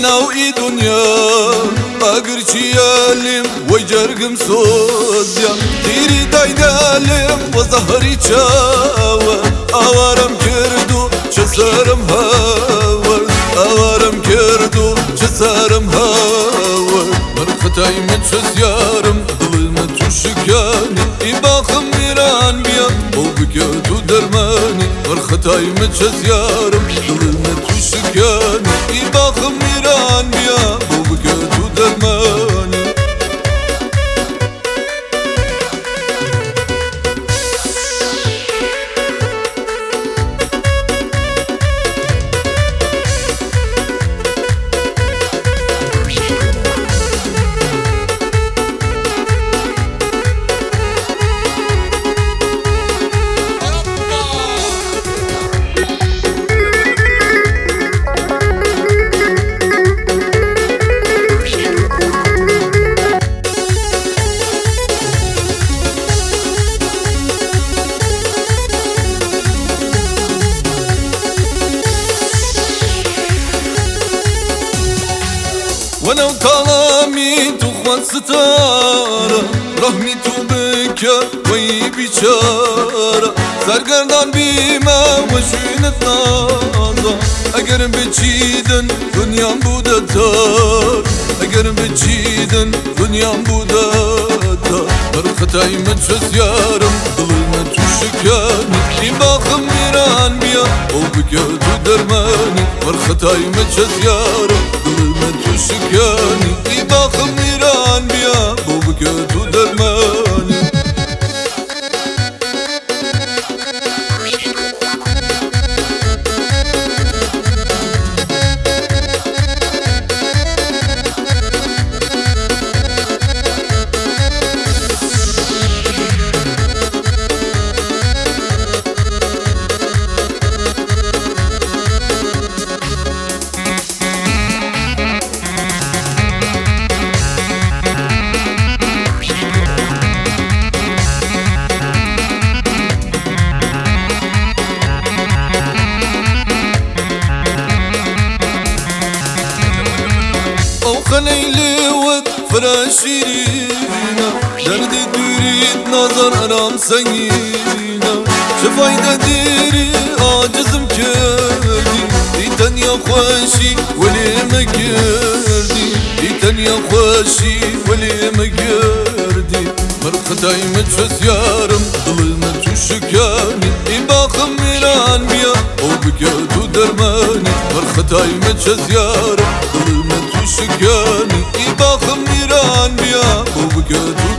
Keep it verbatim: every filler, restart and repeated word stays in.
نوعي دنيا أقرشي يالم ويجرقم صوزيا ديري دايدالم وظهري شاور أوارم كردو شسارم هاور أوارم كردو شسارم هاور مرختاي من شسيارم ظلمة شكاني إباخم ميران بيا وبكيتو درماني مرختاي من شسيارم ظلمة شكاني إباخم ميران بيا وبكيتو درماني ولو كلامي تخوان ستارة رحمي بك وي بشارة سرگردان بيما وشوينت نازا اگر بچيدن دنيام بودا تار اگر بچيدن دنيام بودا تار مرختاي من شسيارم ظلمة شكاني إباخم ميران بيا وبكيتو درماني مرختاي من شسيارم ظلمة شكاني إباخم ميران بيا وبكيتو درماني خليلي ود فراشيرينا دردي تريد نظر أرام سنينا شفايدة ديري عاجزم كردي ديتن يا خوشي ولي مقردي ديتن يا خوشي ولي مقردي مرختاي متشس يارم ظلمة شكاني إباخم ميران بيا وبكيتو درماني مرختاي متشس يارم ظلمة شكاني إباخم ميران بيا وبكيتو